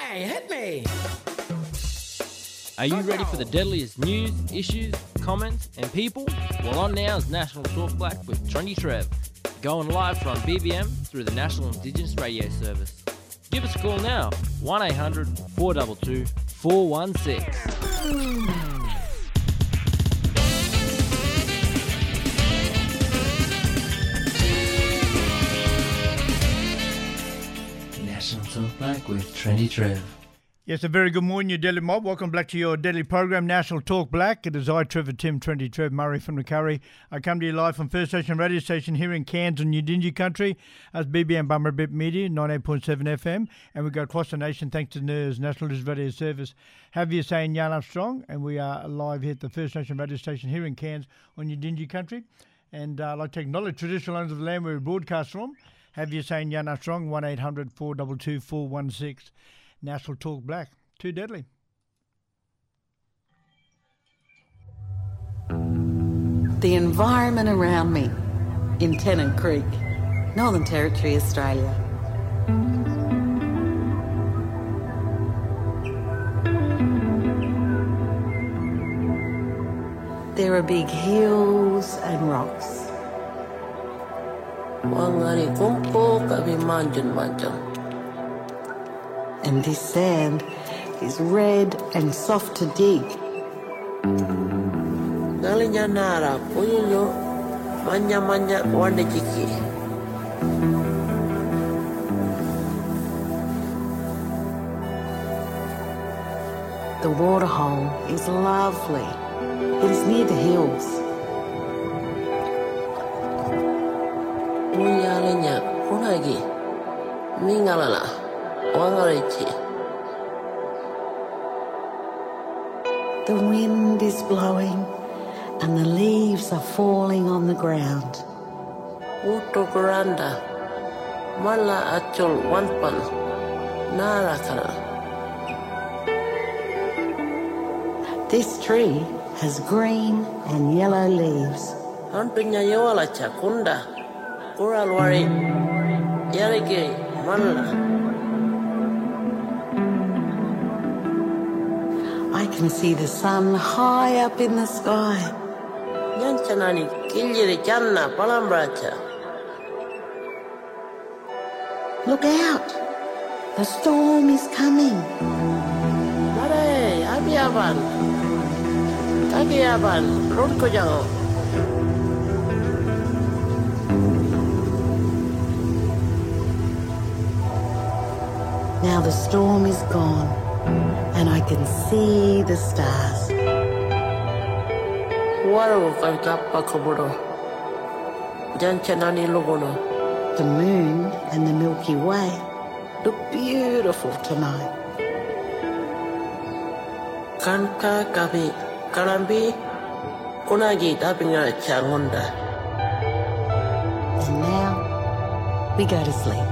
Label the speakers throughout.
Speaker 1: Hey, hit me!
Speaker 2: Are you ready for the deadliest news, issues, comments, and people? Well, on now is National Talk Black with Trendy Trev, going live from BBM through the National Indigenous Radio Service. Give us a call now, 1-800-422-416. National Talk Black with Trendy Trev.
Speaker 3: Yes, a very good morning, you Deadly Mob. Welcome back to your Deadly program, National Talk Black. It is I, Trevor Tim, Trendy Trev Murray from the Curry. I come to you live from First Station Radio Station here in Cairns on Udingi Country. That's BBM Bummerbip Media, 98.7 FM. And we go across the nation thanks to NERS, National News Radio Service. Have you saying Jan Armstrong? And we are live here at the First Nation Radio Station here in Cairns on Udingi Country. And I'd like to acknowledge traditional owners of the land where we broadcast from. Have you saying Jan Armstrong, 1-800-422-416. National Talk Black. Too deadly.
Speaker 4: The environment around me in Tennant Creek, Northern Territory, Australia. There are big hills and rocks. And this sand is red and soft to dig. The waterhole is lovely. It is near the hills. The wind is blowing and the leaves are falling on the ground. This tree has green and yellow leaves. I can see the sun high up in the sky. Look out! The storm is coming. Now the storm is gone, and I can see the stars. The moon and the Milky Way look beautiful tonight. And now we go to sleep.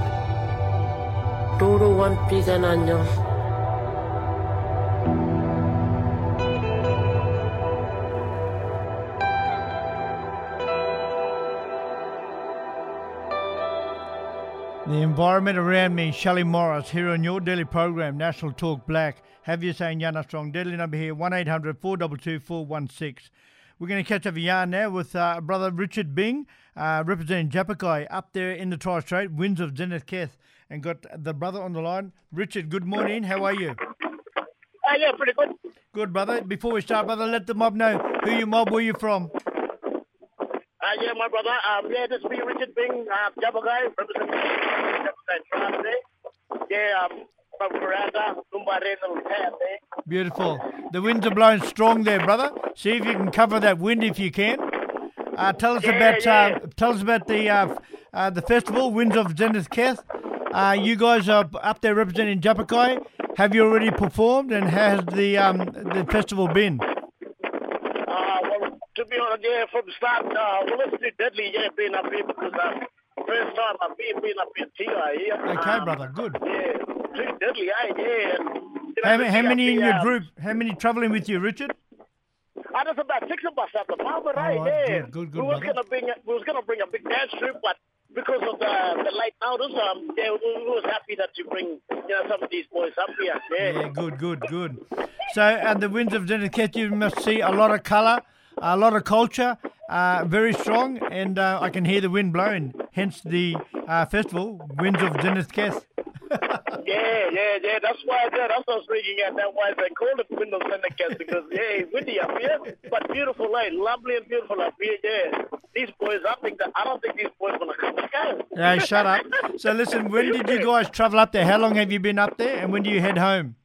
Speaker 3: The environment around me, Shelley Morris, here on your daily program, National Talk Black. Have you saying Jan Armstrong? Deadly number here, 1-800-422-416. We're going to catch up a yarn now with brother Richard Bing, representing Japakai up there in the Torres Strait, winds of Zenith Keth, and got the brother on the line. Richard, good morning. How are you?
Speaker 5: Yeah, pretty good.
Speaker 3: Good, brother. Before we start, brother, let the mob know who you mob, where you from.
Speaker 5: Yeah, my brother. This is me, Richard Bing, Japakai, representing Japakai Tribe there. Yeah, from Kuranda, Lumbareno,
Speaker 3: Beautiful. The winds are blowing strong there, brother. See if you can cover that wind if you can. Tell us about the festival, Winds of Zenith Keth. You guys are up there representing Japakai. Have you already performed, and how has the festival been?
Speaker 5: To be honest, yeah, from the start, it's pretty deadly, yeah, being up here because first time I've been up in TI here.
Speaker 3: Okay, brother, good.
Speaker 5: Yeah, pretty deadly, yeah.
Speaker 3: How many in your group? How many travelling with you, Richard?
Speaker 5: There's about 6 of us at the moment,
Speaker 3: right?
Speaker 5: Yeah.
Speaker 3: Good,
Speaker 5: we was gonna bring a big dance troupe, but because of the late notice, we was happy that you bring some of these boys up here. Yeah.
Speaker 3: Yeah, good. So, and the Winds of Zenith Kess, you must see a lot of colour, a lot of culture, very strong, and I can hear the wind blowing. Hence the festival, Winds of Zenith Kess.
Speaker 5: Yeah. That's why that's what I was reading at. That's why they called it Windows Syndicate because windy up here, but beautiful, lovely and beautiful up here. Yeah, these boys, I don't think these boys want to come again.
Speaker 3: Yeah, shut up. So listen, when did you guys travel up there? How long have you been up there, and when do you head home?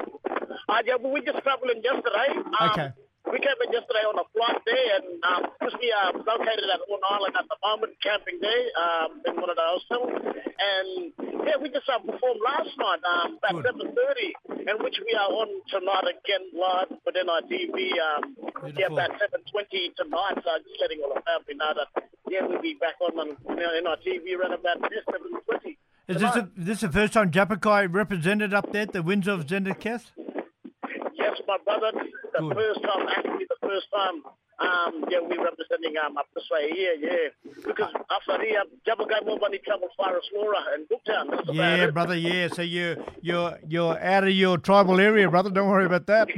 Speaker 5: Well, we just traveled in yesterday.
Speaker 3: Okay.
Speaker 5: We came in yesterday on a flight day, and because we are located at Horn Island at the moment, camping there in one of the hostels. And we just performed last night about 7:30, and which we are on tonight again live with NITV. About 7:20 tonight. So just letting all the family know that we'll be back on NITV around about 7:20.
Speaker 3: Is this the first time Japakai represented up there at the Winds of Zenith Kess?
Speaker 5: Yes, my brother. The first time, we're representing up this way here, because after the Japakai nobody travels far as Laura and Brooktown. That's about it.
Speaker 3: Brother, yeah. So you're out of your tribal area, brother. Don't worry about that.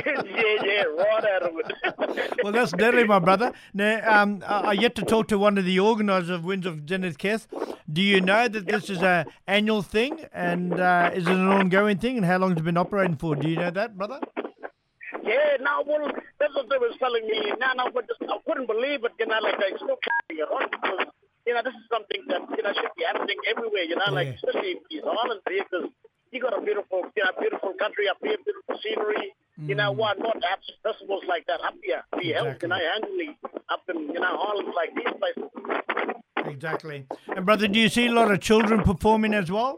Speaker 5: Right out of it.
Speaker 3: Well, that's deadly, my brother. Now, I yet to talk to one of the organisers of Winds of Zenith Kess. Do you know that this is an annual thing, and is it an ongoing thing, and how long has it been operating for? Do you know that, brother?
Speaker 5: Yeah, well, that's what they was telling me. But I couldn't believe it, they're still carrying it on because, this is something that, should be happening everywhere, especially in these islands here, because you got a beautiful country up here, beautiful scenery. Why not have festivals like that up here? Be held, annually up in, islands like these places.
Speaker 3: Exactly. And, brother, do you see a lot of children performing as well?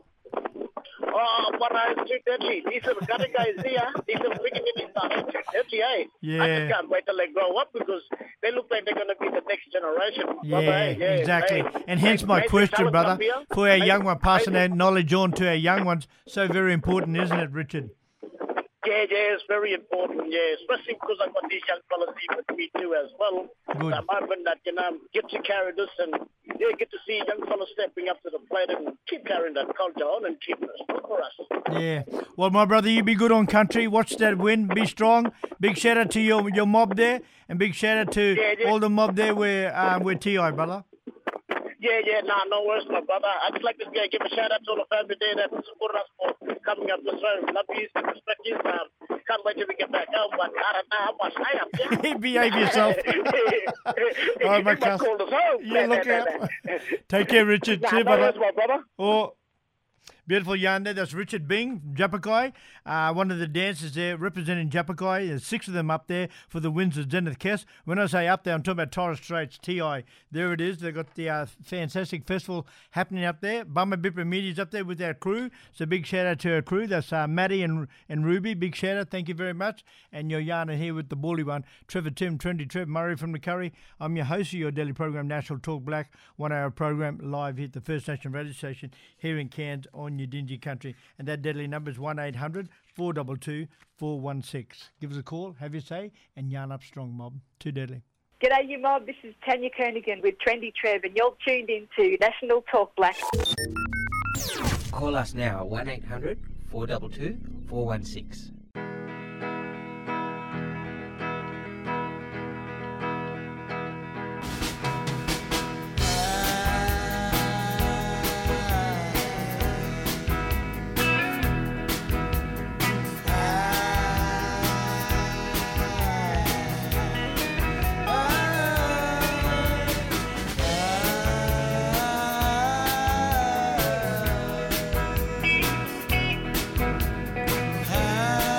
Speaker 5: Oh, but it's too deadly. These are the guys here. These are beginning too deadly, eh?
Speaker 3: Yeah.
Speaker 5: I just can't wait till they grow up because they look like they're going to be the next generation.
Speaker 3: Yeah, exactly. And hence my question, brother, for our young one, passing that knowledge on to our young ones, so very important, isn't it, Richard?
Speaker 5: Yeah, it's very important, especially because I've got these young fellas here with me too as well.
Speaker 3: Good.
Speaker 5: I'm hoping that, get to carry this and, get to see young fellas stepping up to the plate and keep carrying that culture on and keeping it strong for us. Yeah.
Speaker 3: Well, my brother, you be good on country. Watch that win. Be strong. Big shout out to your mob there, and big shout out to all the mob there where T.I., brother.
Speaker 5: No worries, my brother. I'd just like to give a shout out to all the family there that supported us for coming up this way. Love you and respect you. Can't wait till we get back home, but I don't know how much I am.
Speaker 3: Behave yourself. All right, my cuss. Yeah, look out. Take care, Richard. See you, brother.
Speaker 5: No worries, my brother.
Speaker 3: Oh. Beautiful yarn there. That's Richard Bing, Japakai, one of the dancers there representing Japakai. There's 6 of them up there for the Winds of Zenith Kess. When I say up there, I'm talking about Torres Straits, TI. There it is. They've got the fantastic festival happening up there. Bummer Bipper Media's up there with our crew. So big shout out to our crew. That's Maddie and Ruby. Big shout out. Thank you very much. And your yarn here with the bally one, Trevor Tim, Trendy Trev Murray from the Curry. I'm your host of your daily program, National Talk Black, 1 hour program live here at the First Nation radio station here in Cairns on your dingy country, and that deadly number is 1800 422 416. Give us a call, have your say, and yarn up strong, mob. Too deadly.
Speaker 1: G'day, you mob. This is Tanya Kernigan with Trendy Trev, and you're tuned into National Talk Black.
Speaker 6: Call us now, 1800 422 416.
Speaker 7: Ah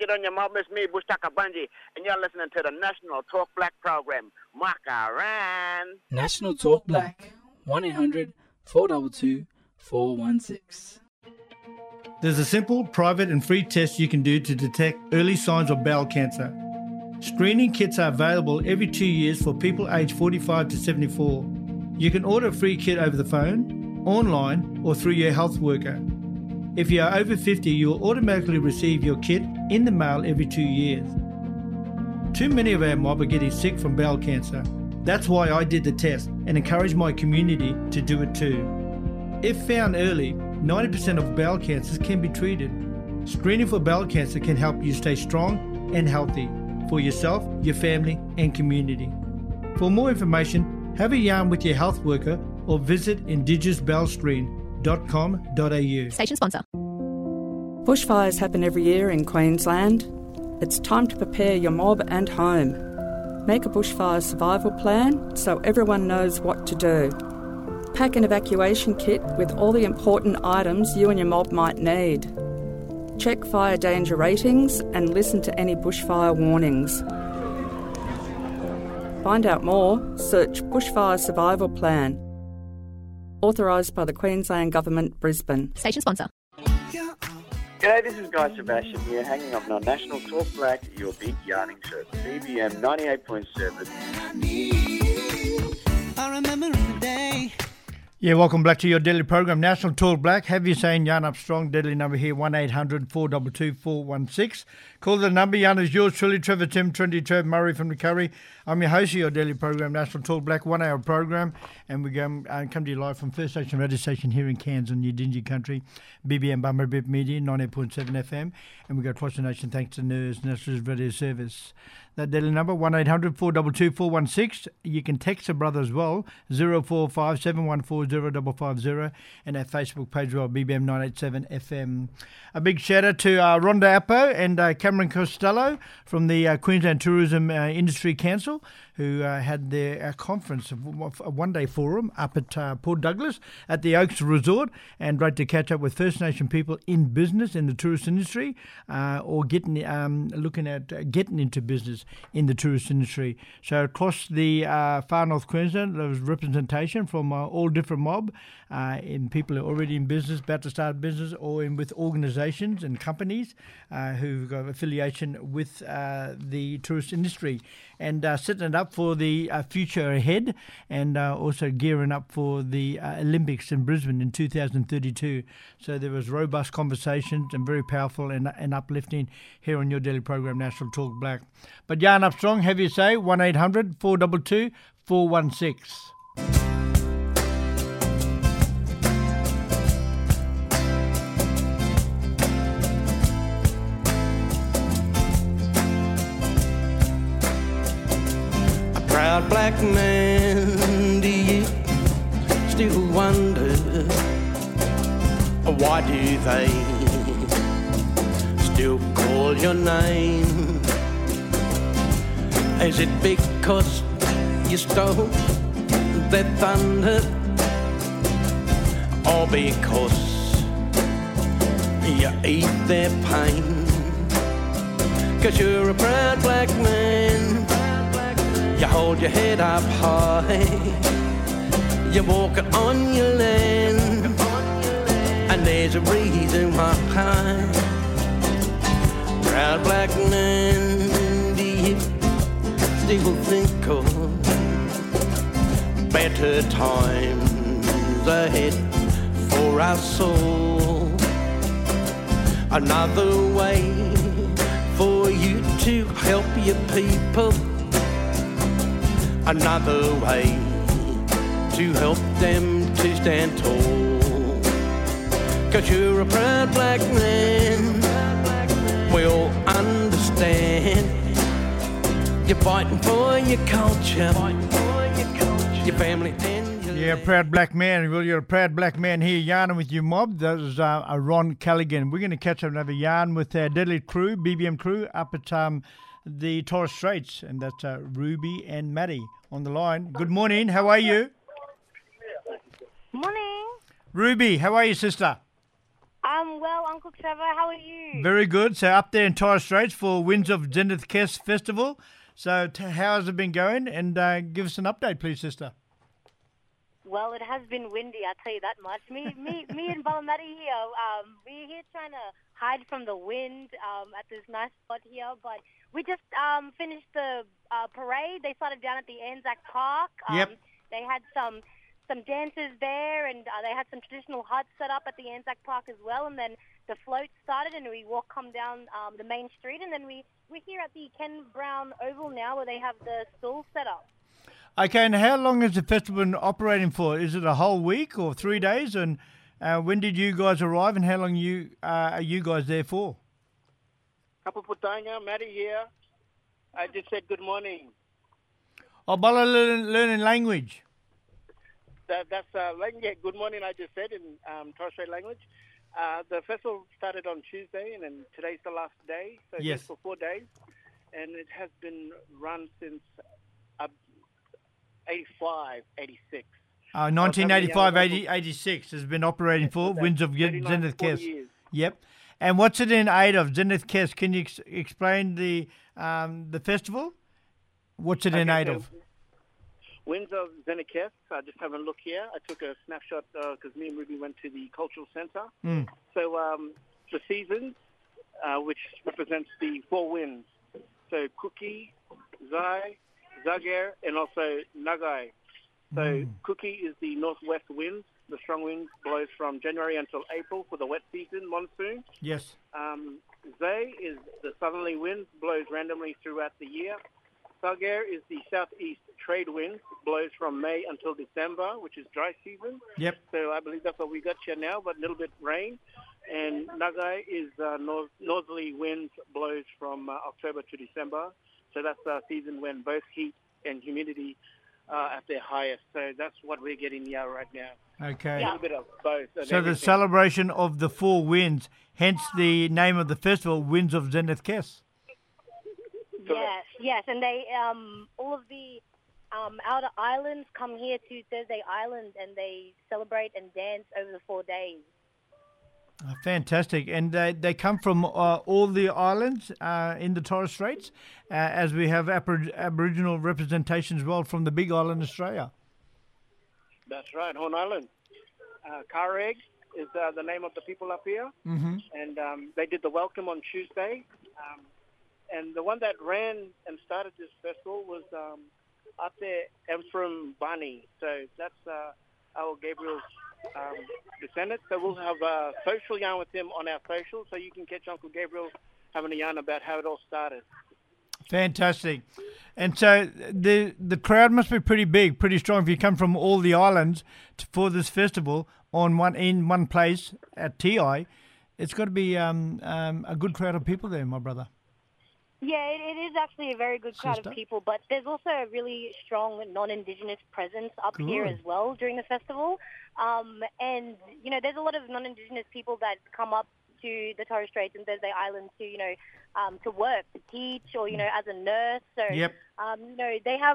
Speaker 5: get on your mob. It's me, Bushtaka Bunji, and you're listening to the National Talk Black program. Makaran.
Speaker 7: National Talk Black. 1-800-422-416.
Speaker 3: There's a simple, private and free test you can do to detect early signs of bowel cancer. Screening kits are available every 2 years for people aged 45 to 74. You can order a free kit over the phone, online or through your health worker. If you are over 50, you will automatically receive your kit in the mail every 2 years. Too many of our mob are getting sick from bowel cancer. That's why I did the test and encourage my community to do it too. If found early, 90% of bowel cancers can be treated. Screening for bowel cancer can help you stay strong and healthy for yourself, your family and community. For more information, have a yarn with your health worker or visit indigenousbowelscreen.com.au.
Speaker 8: Station sponsor.
Speaker 9: Bushfires happen every year in Queensland. It's time to prepare your mob and home. Make a bushfire survival plan so everyone knows what to do. Pack an evacuation kit with all the important items you and your mob might need. Check fire danger ratings and listen to any bushfire warnings. Find out more, search Bushfire Survival Plan. Authorised by the Queensland Government, Brisbane.
Speaker 8: Station sponsor.
Speaker 10: G'day, this is Guy Sebastian here, hanging up on National Talk Black, your big yarning show. BBM 98.7.
Speaker 11: I remember the day.
Speaker 3: Yeah, welcome back to your daily program, National Talk Black. Have you saying Yarn Up Strong, deadly number here, 1-800-422-416. Call the number. Yarn is yours truly, Trevor Tim, 20 Trev Murray from the Curry. I'm your host of your daily program, National Talk Black, 1 hour program. And we come to you live from First Station Radio Station here in Cairns on Udingi Country, BBM Bummerbip Media, 98.7 FM. And we go across the nation thanks to NERS, National Radio Service. That daily number, 1-800-422-416. You can text a brother as well, 0457140550, and our Facebook page as well, BBM 987 FM. A big shout out to Rhonda Appo and Cameron Costello from the Queensland Tourism Industry Council, who had their conference, a one-day forum up at Port Douglas at the Oaks Resort, and great to catch up with First Nation people in business in the tourist industry, or looking at getting into business in the tourist industry. So across the far north Queensland, there was representation from all different mob, in people who are already in business, about to start business, or with organisations and companies who've got affiliation with the tourist industry, and setting it up for the future ahead, and also gearing up for the Olympics in Brisbane in 2032. So there was robust conversations and very powerful and uplifting here on your daily program, National Talk Black. But Yarn Up Strong, have you say, 1-800-422-416.
Speaker 11: Proud black man, do you still wonder why do they still call your name? Is it because you stole their thunder, or because you eat their pain? 'Cause you're a proud black man. You hold your head up high, you're walking on your land, and there's a reason why. Proud black man, do you still think of better times ahead for our soul? Another way for you to help your people, another way to help them to stand tall. 'Cause you're a proud black man, we all understand. You're fighting for your culture, your family and your
Speaker 3: Yeah, proud black man. Well, you're a proud black man here, yarning with your mob. That was Ron Callaghan. We're going to catch up another yarn with our deadly crew, BBM crew, up at the Torres Straits, and that's Ruby and Maddie on the line. Good morning. How are you?
Speaker 12: Morning.
Speaker 3: Ruby, how are you, sister?
Speaker 8: I'm well, Uncle Trevor. How are you?
Speaker 3: Very good. So up there in Torres Straits for Winds of Zenith Kes Festival. So how has it been going? And give us an update, please, sister.
Speaker 8: Well, it has been windy, I'll tell you that much. Me and Balamati here, we're here trying to hide from the wind at this nice spot here. But we just finished the parade. They started down at the Anzac Park.
Speaker 3: Yep.
Speaker 8: They had some dancers there, and they had some traditional huts set up at the Anzac Park as well. And then the float started, and we come down the main street. And then we're here at the Ken Brown Oval now, where they have the stalls set up.
Speaker 3: Okay, and how long has the festival been operating for? Is it a whole week or 3 days? And when did you guys arrive, and how long are you guys there for?
Speaker 5: Kapaputanga, Matty here. I just said good morning.
Speaker 3: Oh, Bala learning language.
Speaker 5: That's language. Good morning, I just said in Torres Strait language. The festival started on Tuesday, and then today's the last day. So
Speaker 3: Yes.
Speaker 5: it's for 4 days. And it has been run since 85, 86.
Speaker 3: 1985, 86 has been operating for Winds of
Speaker 5: 39,
Speaker 3: Zenith
Speaker 5: 40
Speaker 3: Kes.
Speaker 5: years.
Speaker 3: Yep. And what's it in aid of? Zenith Kes. Can you explain the festival? What's it in aid
Speaker 5: so
Speaker 3: of?
Speaker 5: Winds of Zenith. I just have a look here. I took a snapshot because me and Ruby went to the cultural centre.
Speaker 3: Mm.
Speaker 5: So the seasons, which represents the 4 winds. So Kuki, Zai, Zager, and also Nagai. So Kuki is the northwest wind. The strong wind blows from January until April for the wet season, monsoon.
Speaker 3: Yes.
Speaker 5: Zay is the southerly wind, blows randomly throughout the year. Sager is the southeast trade wind, blows from May until December, which is dry season.
Speaker 3: Yep.
Speaker 5: So I believe that's what we got here now, but a little bit rain. And Nagai is northerly wind, blows from October to December. So that's season when both heat and humidity are at their highest. So that's what we're getting here right now.
Speaker 3: Okay.
Speaker 5: A little bit of both. And
Speaker 3: So the
Speaker 5: everything.
Speaker 3: celebration of the 4 winds, hence the name of the festival, Winds of Zenith Kes.
Speaker 8: Yes, and they all of the outer islands come here to Thursday Island, and they celebrate and dance over the 4 days.
Speaker 3: Fantastic. And they come from all the islands in the Torres Straits, as we have Aboriginal representation as well from the Big Island, Australia.
Speaker 5: That's right, Horn Island. Kareg is the name of the people up here.
Speaker 3: Mm-hmm.
Speaker 5: And they did the welcome on Tuesday. And the one that ran and started this festival was up there, Ephraim Bani. So that's our Gabriel's descendant. So we'll have a social yarn with him on our social, so you can catch Uncle Gabriel having a yarn about how it all started.
Speaker 3: Fantastic. And so the crowd must be pretty big, pretty strong if you come from all the islands for this festival in one place at TI. It's got to be a good crowd of people there, my brother.
Speaker 8: Yeah, it is actually a very good crowd
Speaker 3: Sister?
Speaker 8: of people, but there's also a really strong non-Indigenous presence up here as well during the festival. And, there's a lot of non-Indigenous people that come up to the Torres Straits and Thursday Island to, to work, to teach, or, as a nurse. So,
Speaker 3: Yep.
Speaker 8: They have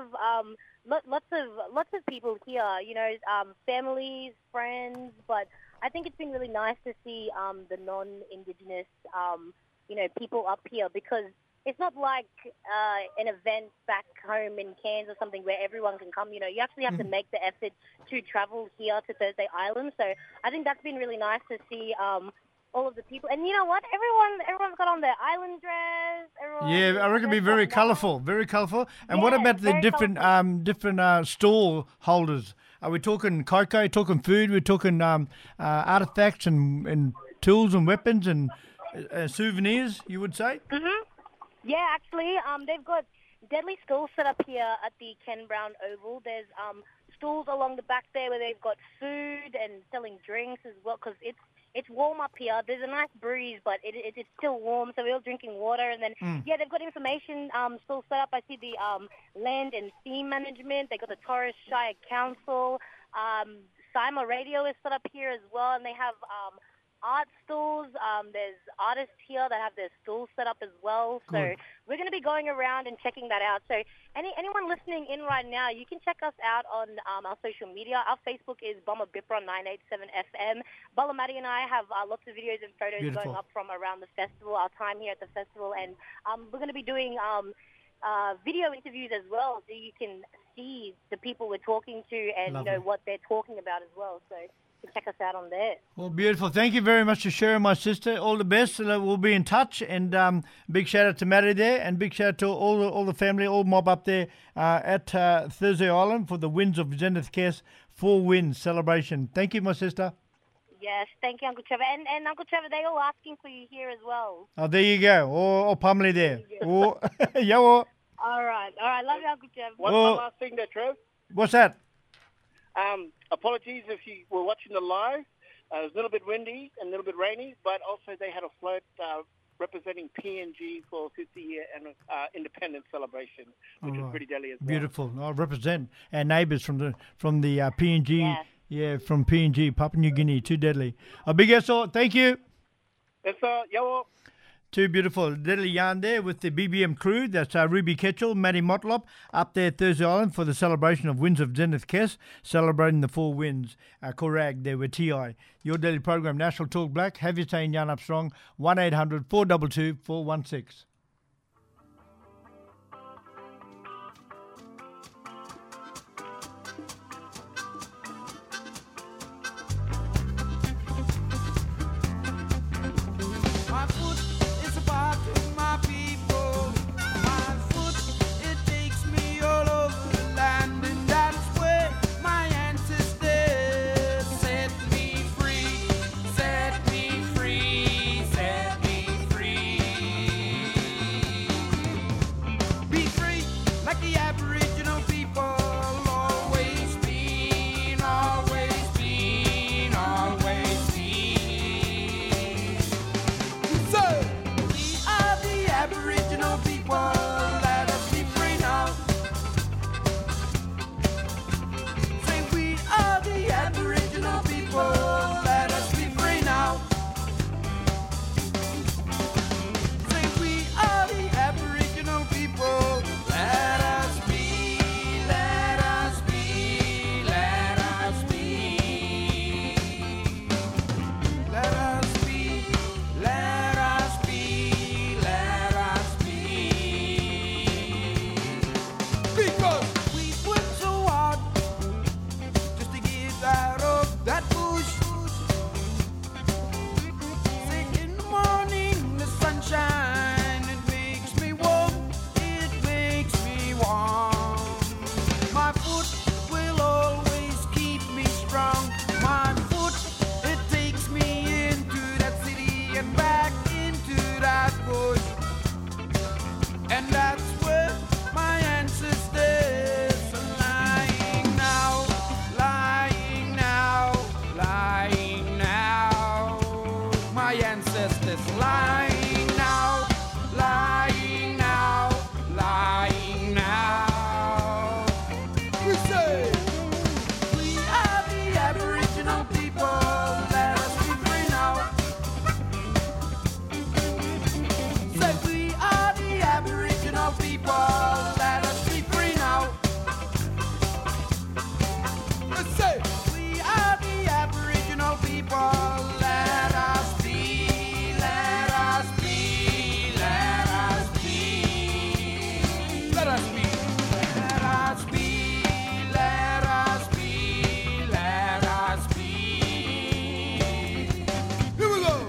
Speaker 8: lots of people here, families, friends, but I think it's been really nice to see the non-Indigenous, people up here, because it's not like an event back home in Cairns or something where everyone can come. You actually have to make the effort to travel here to Thursday Island. So I think that's been really nice to see all of the people. And you know what? Everyone's got on their island dress.
Speaker 3: Yeah, I reckon it'll be very colourful, very colourful. And what about the different stall holders? Are we talking cocoa, talking food, we're talking artefacts and tools and weapons and souvenirs, you would say?
Speaker 8: Mm-hmm. Yeah, actually, they've got deadly stalls set up here at the Ken Brown Oval. There's stalls along the back there where they've got food and selling drinks as well, because it's warm up here. There's a nice breeze, but it's still warm, so we're all drinking water. And then, they've got information stalls set up. I see the Land and Sea Management. They got the Torres Shire Council. Sima Radio is set up here as well, and they have art stalls. There's artists here that have their stalls set up as well. So
Speaker 3: Good.
Speaker 8: we're going to be going around and checking that out. So anyone listening in right now, you can check us out on our social media. Our Facebook is Bomber Bipra 987 FM. Bala Matty and I have lots of videos and photos
Speaker 3: Beautiful.
Speaker 8: going up from around the festival, our time here at the festival. And we're going to be doing video interviews as well, so you can see the people we're talking to and
Speaker 3: Lovely.
Speaker 8: you know what they're talking about as well. So you can check us out on there.
Speaker 3: Well, beautiful. Thank you very much for sharing, my sister. All the best. We'll be in touch. And big shout out to Matty there, and big shout out to all the family, all mob up there at Thursday Island for the Winds of Zenith Kes 4 Wins celebration. Thank you, my sister.
Speaker 8: Yes, thank you, Uncle Trevor. And Uncle Trevor, they're all asking for you here as well.
Speaker 3: Oh, there you go. Oh, Pamela there. Oh, yeah, well,
Speaker 8: All right. Love you, Uncle Trevor.
Speaker 5: One
Speaker 3: Well-
Speaker 5: last thing there, Trev.
Speaker 3: what's that?
Speaker 5: Apologies if you were watching the live. It was a little bit windy and a little bit rainy, but also they had a float representing PNG for 50-year independence celebration, which
Speaker 3: All
Speaker 5: was
Speaker 3: right.
Speaker 5: pretty deadly as well.
Speaker 3: Beautiful. I represent our neighbours from the PNG.
Speaker 8: Yeah.
Speaker 3: Yeah, from PNG, Papua New Guinea. Too deadly. A big SO. Thank you.
Speaker 5: That's yo.
Speaker 3: Too beautiful. Deadly yarn there with the BBM crew. That's Ruby Ketchell, Matty Motlop up there at Thursday Island for the celebration of Winds of Zenith Kes, celebrating the 4 wins. Korag there with TI. Your daily program, National Talk Black. Have your say in Yarn Up Strong. 1-800-422-416.
Speaker 11: My foot is a part of my people. My foot, it takes me all over the land, and that's where my ancestors set me free, set me free, set me free. Be free like the Aboriginal people always been, always been, always been. So, we are the Aboriginal people, let us be free now. Say we are the Aboriginal people, let us be free now. Say we are the Aboriginal people, let us be, let us be, let us be. Let us be, let us be, let us be. Because we worked so hard just to get out of that bush. Say in the morning, the sunshine, it makes me warm, it makes me warm. My foot will always keep me strong. My foot, it takes me into that city and back into that bush. And that's where my ancestors are lying now, lying now, lying now. My ancestors lying now, lying now, lying now. We say, we are the Aboriginal people, let us be free now. Say we are the Aboriginal people, let us be free now. Let's say we are the Aboriginal people, let us be, let us be, let us be. Let us be, let us be, let us be, let us be. Here we go.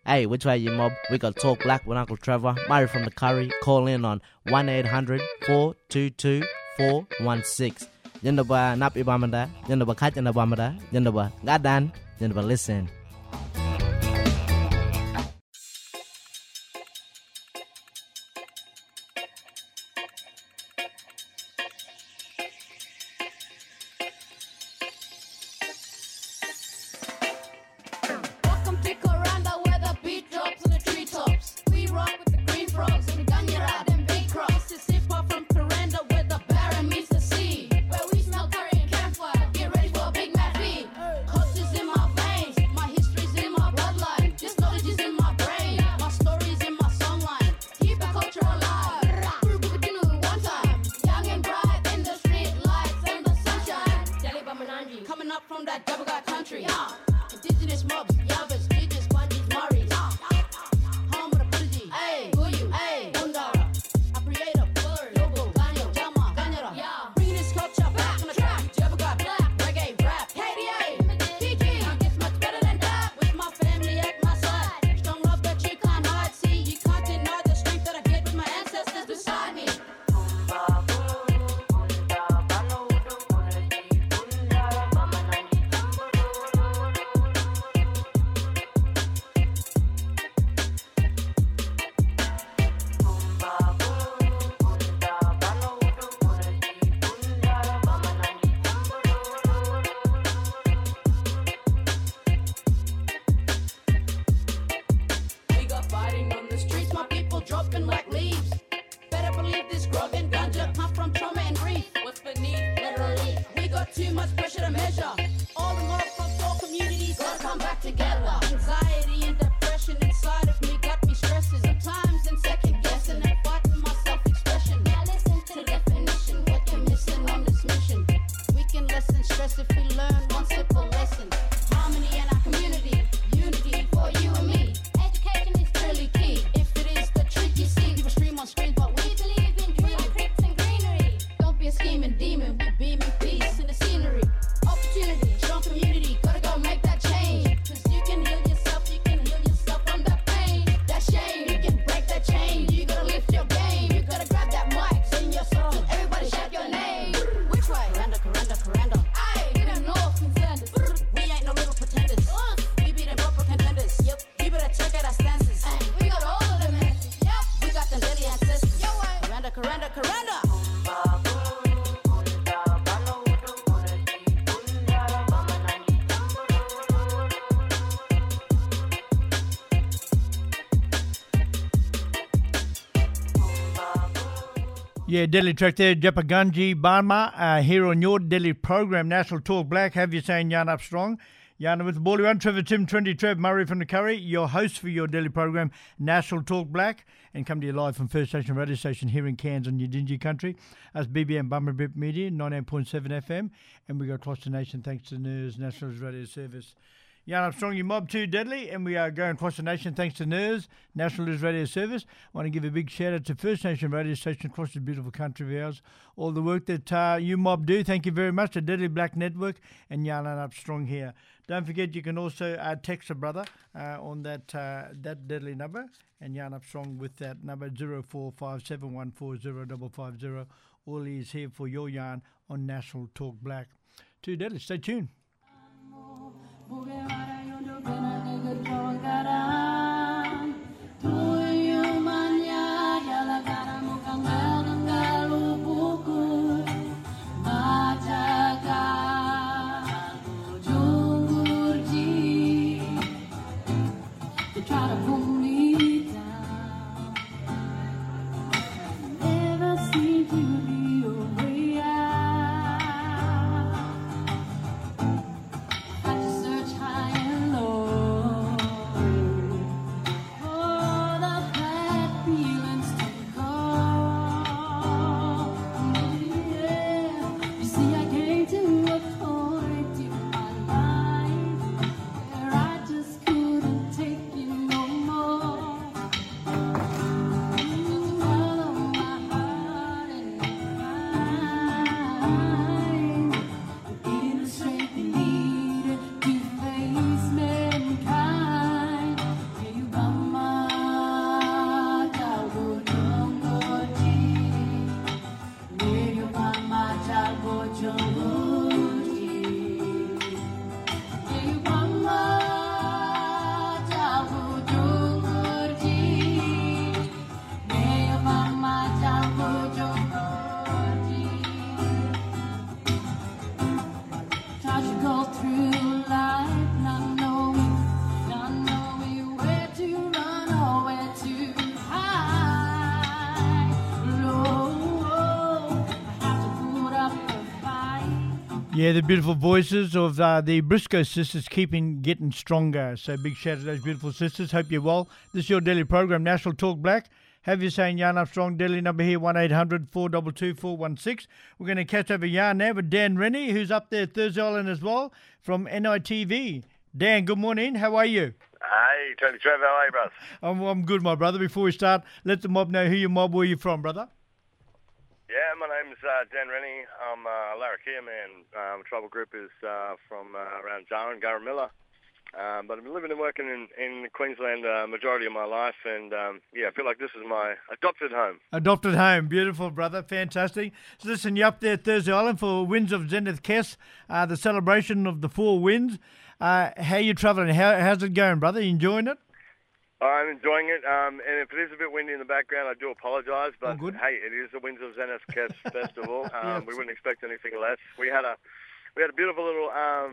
Speaker 12: Hey, which way you mob? We got Talk Black with Uncle Trevor. Murray from the Curry. Call in on 1-800-422-416. Yandaba nap ibamada. Yandaba kat yandabamada. Yandaba gadan. Yandaba listen.
Speaker 3: Yeah, Delhi track there, Japaganji Barma, here on your Delhi program, National Talk Black. Have you saying Yarn Up Strong? Yarn with the Bally One, Trevor Tim, 20 Trev, Murray from the Curry, your host for your Delhi program, National Talk Black, and come to you live from First Station Radio Station here in Cairns on Yidinji Country. That's BBM Bummerbip Media, 98.7 FM, and we go across the nation thanks to NERS, National Radio Service. Yarn Up Strong, you mob too, Deadly, and we are going across the nation thanks to NERS, National News Radio Service. I want to give a big shout out to First Nation Radio Station across the beautiful country of ours. All the work that you mob do, thank you very much, the Deadly Black Network and Yarn Up Strong here. Don't forget you can also text a brother on that Deadly number and Yarn Up Strong with that number 0457140550. All is here for your yarn on National Talk Black. Too Deadly, stay tuned.
Speaker 13: Search high and low.
Speaker 3: Yeah, the beautiful voices of the Briscoe sisters getting stronger. So big shout out to those beautiful sisters. Hope you're well. This is your daily program, National Talk Black. Have you saying Yarn Up Strong, daily number here, 1-800-422-416. We're going to catch over Yarn now with Dan Rennie, who's up there at Thursday Island as well, from NITV. Dan, good morning. How are you?
Speaker 13: Hey, Tony Trevor. How are you, brother?
Speaker 3: I'm good, my brother. Before we start, let the mob know who your mob, where you from, brother.
Speaker 13: Yeah, my name's Dan Rennie. I'm a Larrakia man. Tribal group is from around Darwin, Garramilla. But I've been living and working in Queensland majority of my life, and I feel like this is my adopted home.
Speaker 3: Adopted home. Beautiful, brother. Fantastic. So listen, you're up there at Thursday Island for Winds of Zenith Kes, the celebration of the 4 winds. How are you travelling? How's it going, brother? You enjoying it?
Speaker 13: I'm enjoying it, and if it is a bit windy in the background, I do apologise, but hey, it is the Winds of Zenith Kes Festival. We wouldn't expect anything less. We had a beautiful little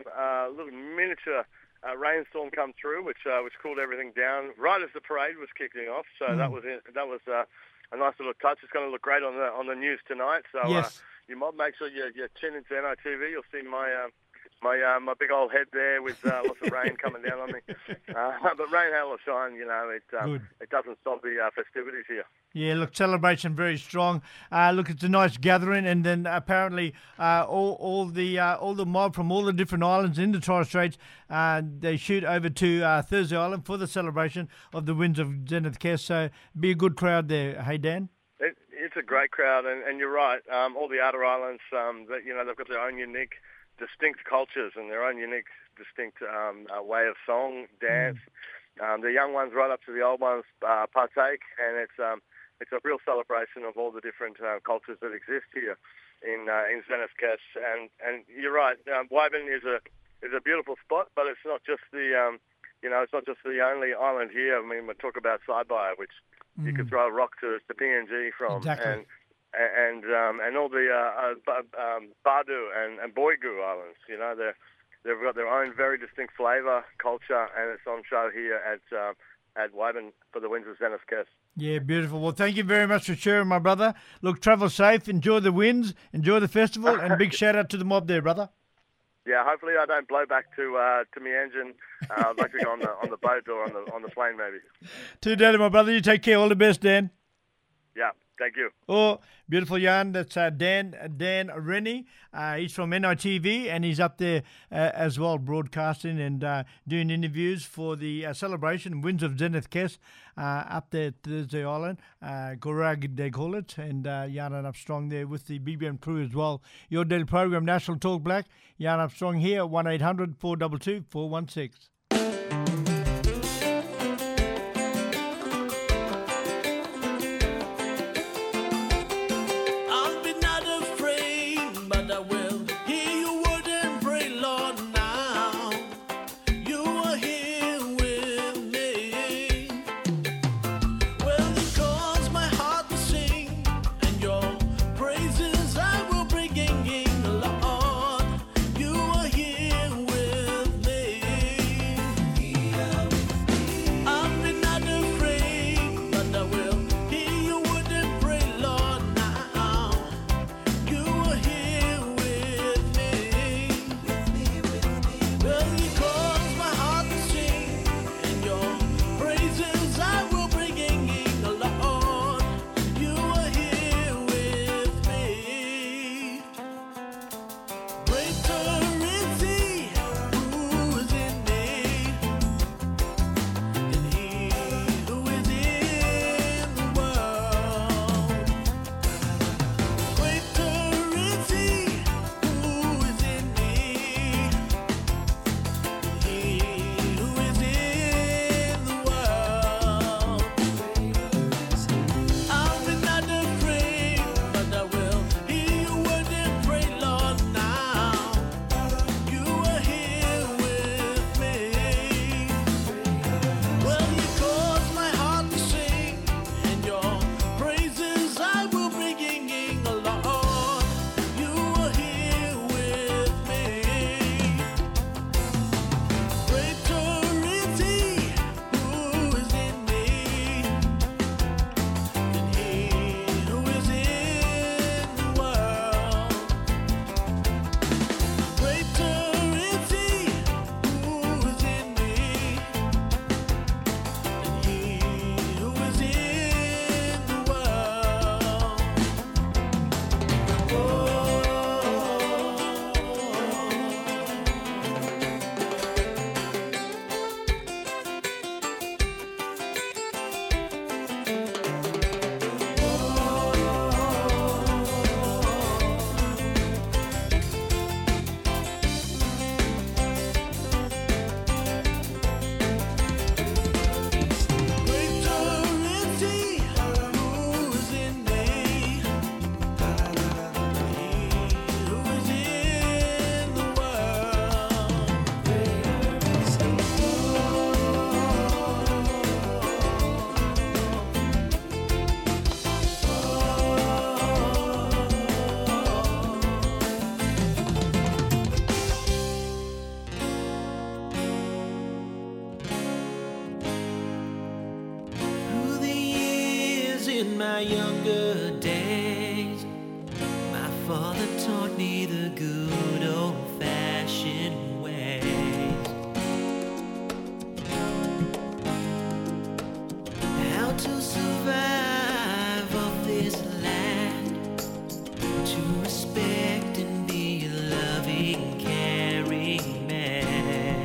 Speaker 13: miniature rainstorm come through, which cooled everything down right as the parade was kicking off. So that was a nice little touch. It's going to look great on the news tonight. So you might make sure you tune into NITV. You'll see my big old head there with lots of rain coming down on me. But rain, hail or shine, it doesn't stop the festivities here.
Speaker 3: Yeah, look, celebration very strong. Look, it's a nice gathering, and then apparently all the mob from all the different islands in the Torres Straits, they shoot over to Thursday Island for the celebration of the Winds of Zenith Kes. So be a good crowd there. Hey, Dan?
Speaker 13: It's a great crowd, and you're right. All the outer islands, they've got their own unique, distinct cultures and their own unique, distinct way of song, dance. The young ones right up to the old ones partake, and it's a real celebration of all the different cultures that exist here in Zenith Kes. And you're right, Wyburn is a beautiful spot, but it's not just the only island here. I mean, we talk about Saibai, which you could throw a rock to PNG from,
Speaker 3: exactly.
Speaker 13: and all the Badu and Boigu Islands. They've got their own very distinct flavour, culture, and it's on show here at Wyburn for the Winds of Zenith Kes.
Speaker 3: Yeah, beautiful. Well, thank you very much for sharing, my brother. Look, travel safe, enjoy the winds, enjoy the festival, and big shout out to the mob there, brother.
Speaker 13: Yeah, hopefully I don't blow back to my engine. I'd like to go on the boat or on the plane maybe.
Speaker 3: Too daddy, my brother. You take care. All the best, Dan.
Speaker 13: Yeah. Thank you.
Speaker 3: Oh, beautiful yarn. That's Dan Rennie. He's from NITV, and he's up there as well, broadcasting and doing interviews for the celebration, Winds of Zenith Kes, up there at Thursday Island. Gorag, they call it, and Yarn Up Strong there with the BBM crew as well. Your daily program, National Talk Black. Yarn Up Strong here, 1-800-422-416.
Speaker 14: younger days, my father taught me the good old-fashioned ways. How to survive off this land, to respect and be a loving, caring man.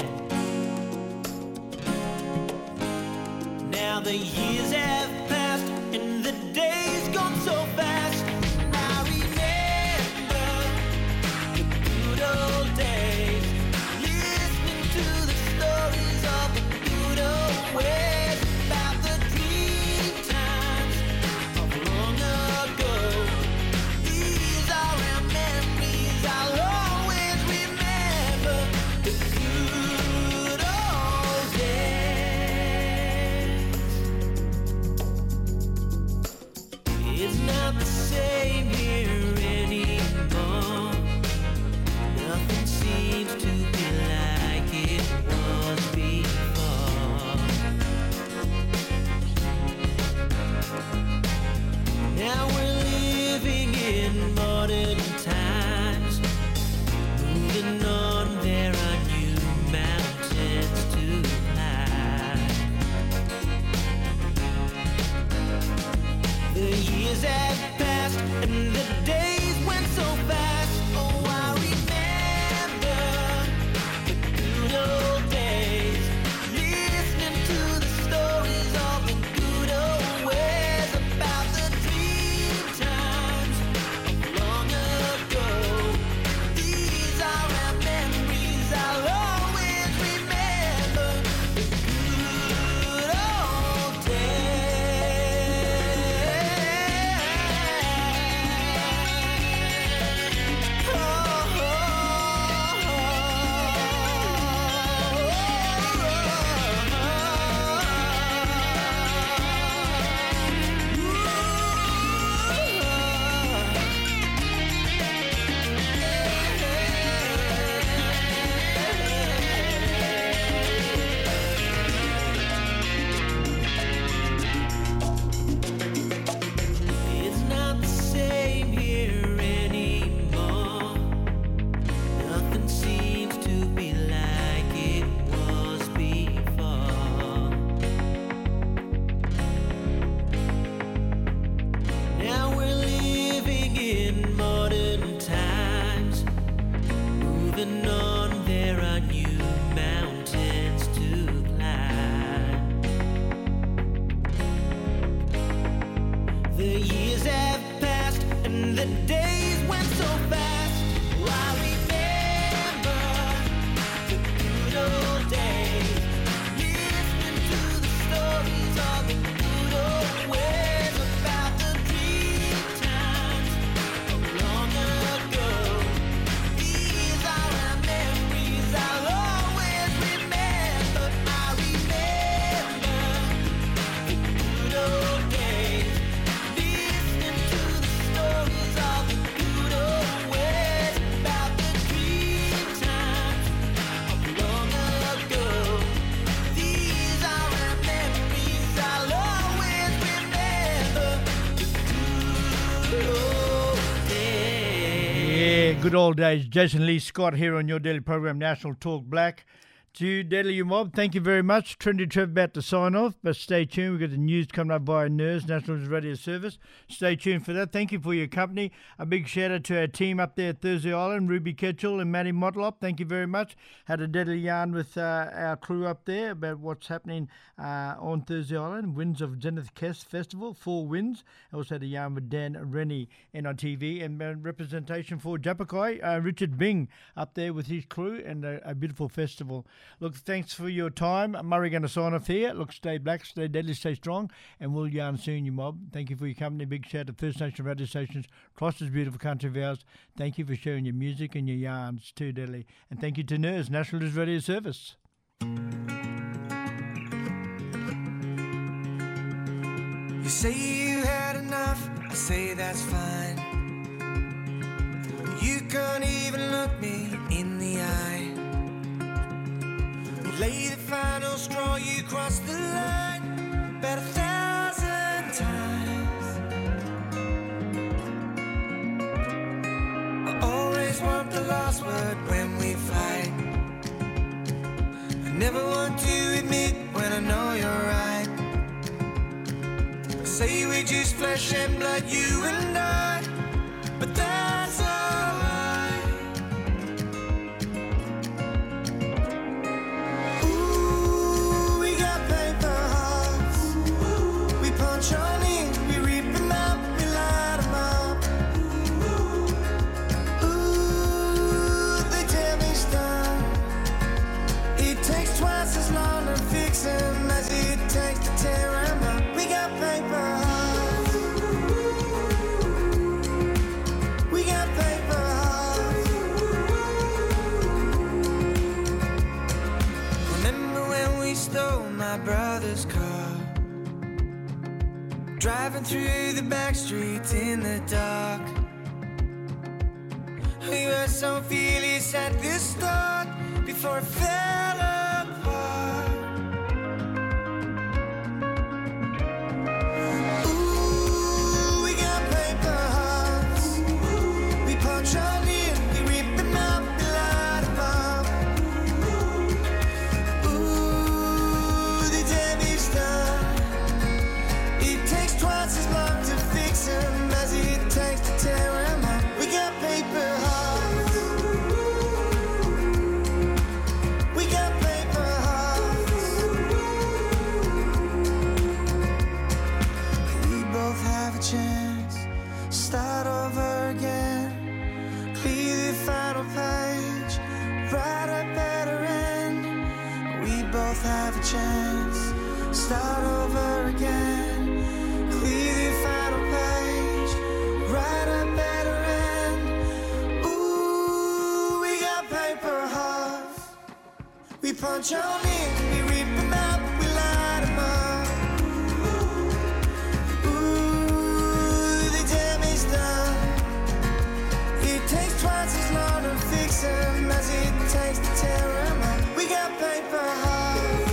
Speaker 14: Now the years have passed and the days gone so fast. I remember the good old days, listening to the stories of the good old ways, about the dream times of long ago. These are our memories, I'll always remember the good old days. It's not the same here anymore. Nothing seems to be like it was before. Now we're living in modern times. Moving on, there are new mountains to climb. The years have passed and the days went so fast. Oh, I remember the good old days, listening to the stories of the good old ways, about the dream times of long ago. These are our memories, I'll always remember the good old It's not the same here anymore. Nothing seems to be like it was before. Now we're living in modern times. Moving on, there are new mountains to climb. The years have passed and the days went so fast. Oh, I remember the good old days, listening to the stories of the good old ways, about the dream times of long ago. These are our memories, I'll always remember. I remember the good old days, listening to the stories of the good old ways, about the dream times of long ago. These are our memories, I'll always remember the good old days.
Speaker 3: Yeah, good old days. Jason Lee Scott here on your daily program, National Talk Black. To Deadly Mob, thank you very much. Trendy Trev about to sign off, but stay tuned. We've got the news coming up via NERS, National Radio Service. Stay tuned for that. Thank you for your company. A big shout out to our team up there at Thursday Island, Ruby Ketchell and Matty Motlop. Thank you very much. Had a deadly yarn with our crew up there about what's happening on Thursday Island. Winds of Zenith Kest Festival, 4 wins. I also had a yarn with Dan Rennie, NITV, and representation for Japakai, Richard Bing up there with his crew, and a beautiful festival. Look, thanks for your time. Murray going to sign off here. Look, stay black, stay deadly, stay strong, and we'll yarn soon, you mob. Thank you for your company. Big shout out to First Nation radio stations across this beautiful country of ours. Thank you for sharing your music and your yarns too, Deadly. And thank you to NERS, National News Radio Service.
Speaker 15: You say you had enough, I say that's fine. You can't even look me in the eye. You lay the final straw, you crossed the line about 1,000 times. Never want to admit when I know you're right. Say we're just flesh and blood, you and I, but that's a lie. Ooh, we got paper hearts. We punch on in, we rip them out, we light them up. Ooh, the damage done. It takes twice as long to fix them as it takes to tear them up. We got paper hearts. We got paper hearts. Remember when we stole my brother's car? Driving through the back streets in the dark. We were so fearless at the start before it fell apart. Ooh, we got paper hearts. We punch on in, we rip them out, we light them up. Ooh, the damage done. It takes twice as long to fix them as it takes to tear them up. We got paper hearts. We got paper hearts. We both have a chance. Start over again. Clear the final page. Write a better end. We both have a chance. Start over again. Clear the final page. Write a better end. Ooh, we got paper hearts. We punch on in, we rip them out, we light them up. Ooh, the damage done. It takes twice as long to fix them as it takes to tear them up. We got paper hearts.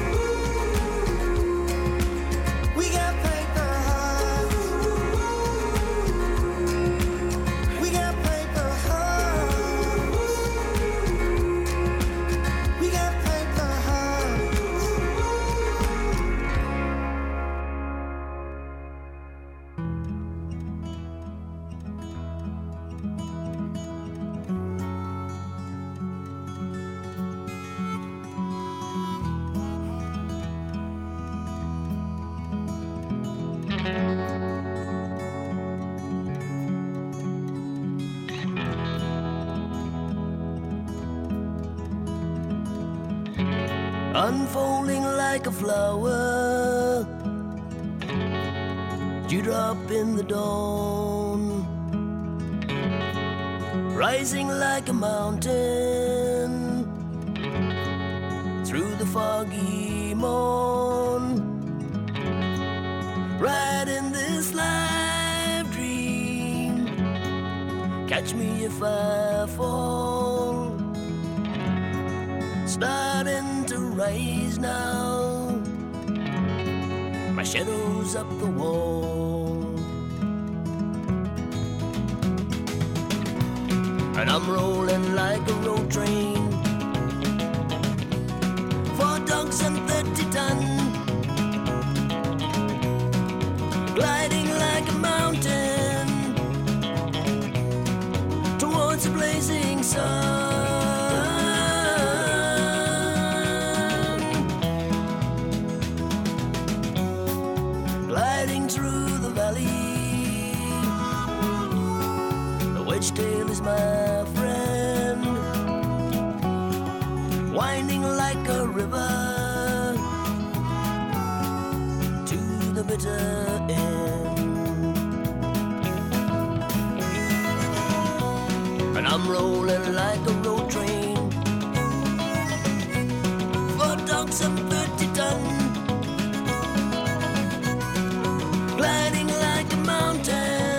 Speaker 15: We got paper hearts. We got paper hearts. We got paper hearts.
Speaker 16: Unfolding like a flower, dewdrop in the dawn, rising like a mountain through the foggy morn. Right in this life dream, catch me if I fall. Starting to rise now, my shadow's up the wall, and I'm rolling like a road train, 4 dogs and 30 ton, gliding like a mountain towards a blazing sun. Tail is my friend, winding like a river to the bitter end. And I'm rolling like a road train, 4 dogs and 30 ton, gliding like a mountain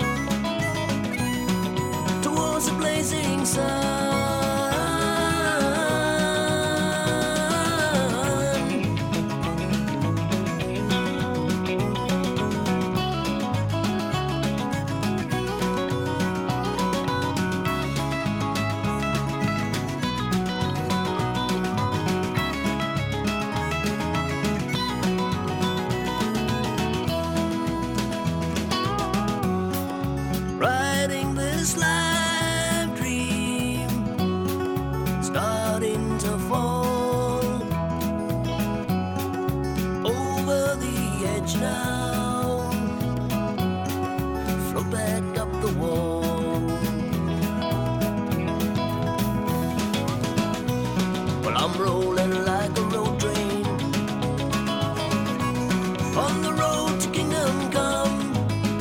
Speaker 16: towards a blazing sun. starting to fall. Over the edge now, float back up the wall. Well, I'm rolling like a road train on the road to kingdom come,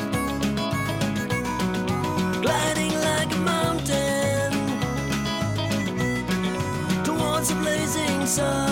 Speaker 16: gliding like a mountain towards the blazing sun.